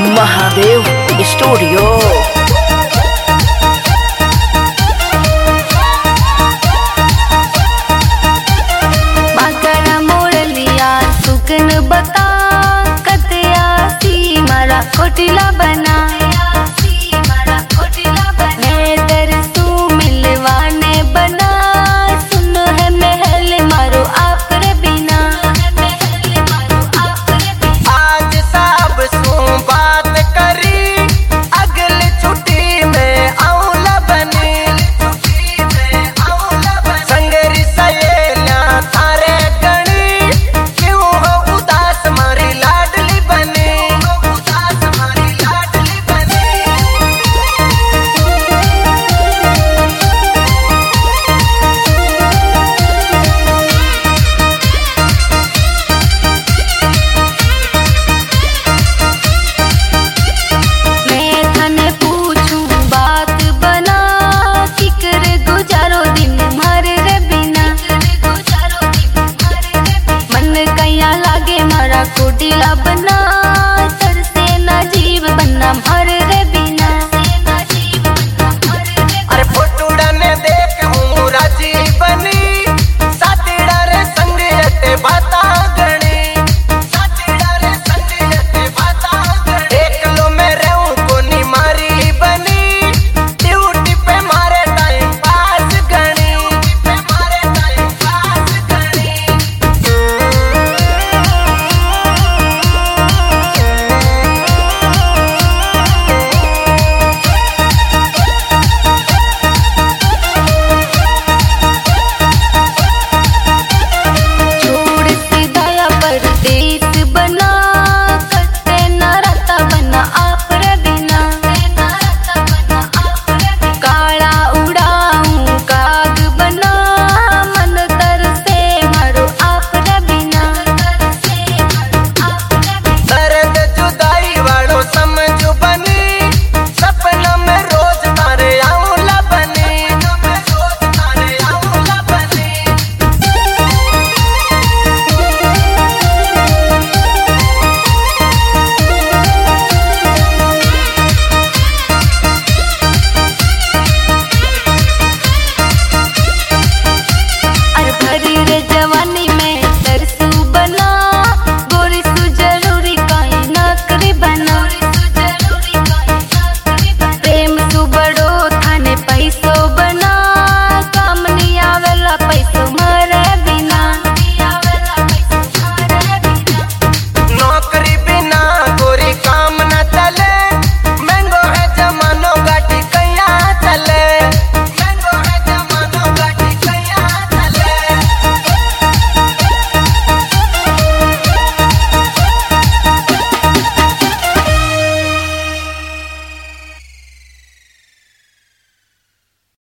Mahadev studio. बता कतया सी मारा कोटिला बना मैं दरसू मिलवाने बना सुन है महल मारो आप रे बिना आज सब सू बात करी अगली छुट्टी में आऊला बनी संगरी सहेलिया थारे गणी क्यों हो उदास मारी लाडली बनी मैं थने पूछूं बात बना कि कर गुजारो दिन भर रे बिना मन कया लागे मारा कोटिला बना सर से ना जीव बना भर रे बिना अरे फोटूड़ा ने देख हूँ राजी बनी